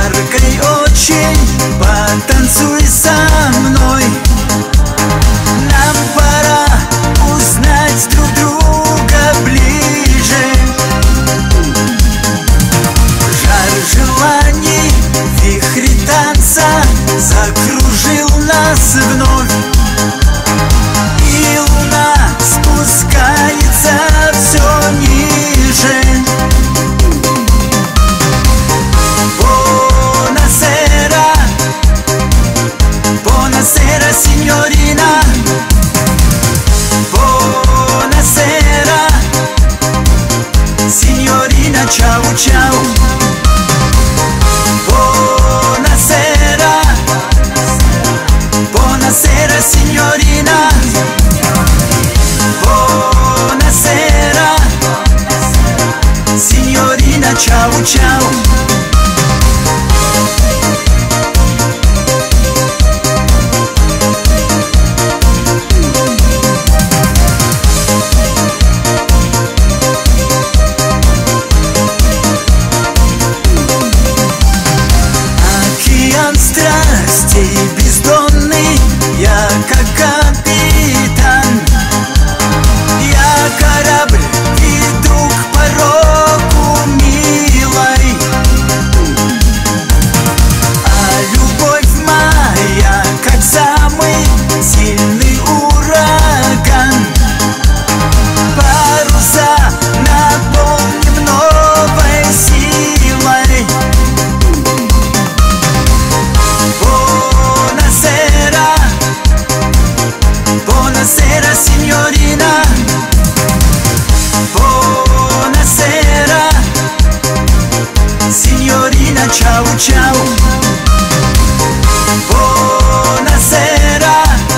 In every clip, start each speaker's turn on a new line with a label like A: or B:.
A: жаркой очень, потанцуй со мной. Нам пора узнать друг друга ближе. Жар желаний, вихрь танца закружил нас вновь, и луна спускается все ниже. Buonasera signorina, buonasera signorina, ciao ciao. Buonasera, buonasera signorina, buonasera signorina, ciao ciao. Страстей бездонный, я как капитан. Я корабль, иду к порогу милой, а любовь моя, как самый сильный ураган. Паруса наполним новой силой. Buonasera signorina, buonasera signorina, ciao ciao. Buonasera,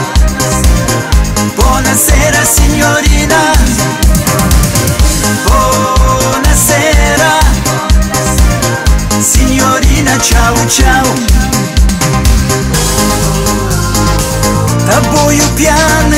A: buonasera signorina, buonasera signorina, ciao ciao. Тобою пьяный